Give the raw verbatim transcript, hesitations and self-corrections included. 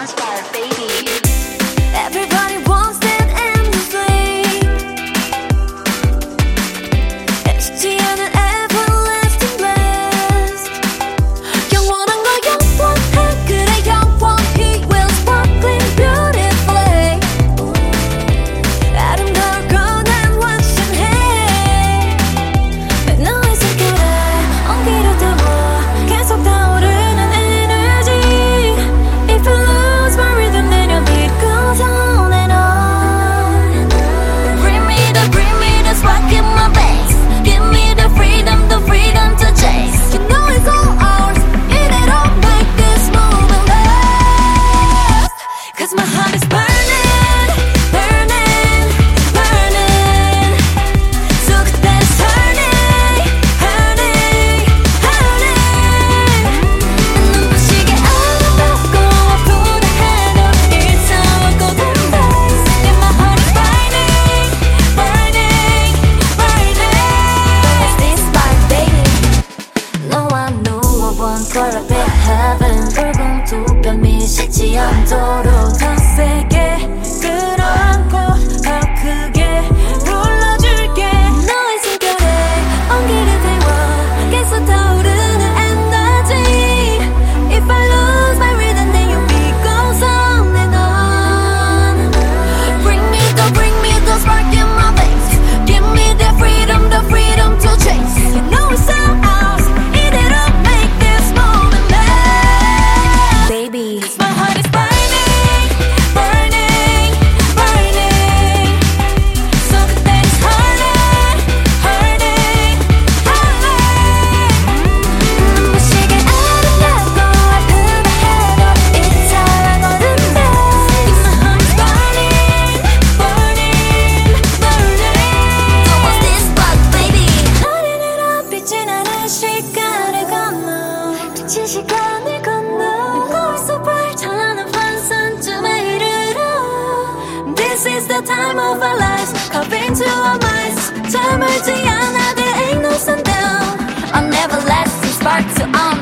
heart's fire, baby. Everybody wants that endlessly. 쉽지 않은 everlasting bliss. 영원한 거 영원해. 그래 영원히 will sparkling beautifully. 아름다울고 난 확신해. 너의 손길에 온기를 태워 계속 타오르는 energy. If I lose my rhythm then your beat goes on and on. Bring me the, bring me the spark in my veins. Give me the freedom, the freedom to chase. You know it's all ours. 이대로 make this moment last. Cause my heart is burning, burning, burning. So 그대로 turning, turning, turning. 눈부시게 아름답고 아프다 해도 일상은 golden days. And my heart is burning, burning, burning. It's this spark, baby. No one knew I want color be heaven. 붉은 두 뺨이 식지 않도록 더 세게 끌어안고 더 크게 불러줄게. 너의 숨결에 온기를 태워 계속 타오르는 energy. If I lose my rhythm then your beat goes on and on. Bring me the, bring me the spark in my veins. Give me the freedom, the freedom to chase. You know it's all ours. 이대로 make this moment last. Baby, my heart is burning, burning, burning. So 그대로 hurting, hurting, hurting. 눈부시게 아름답고 아프다 해도 이상한 golden days. My heart is burning, burning, burning. So what's this spark, baby? 어린애로 빛이 나는 시간을 건너 빛이 시간을 건너 거울 속 찬란한 환상쯤에 이르러. This is the time of our lives. Carve into our minds. 잠을 지 않아 there ain't no sundown. A never lasting spark to on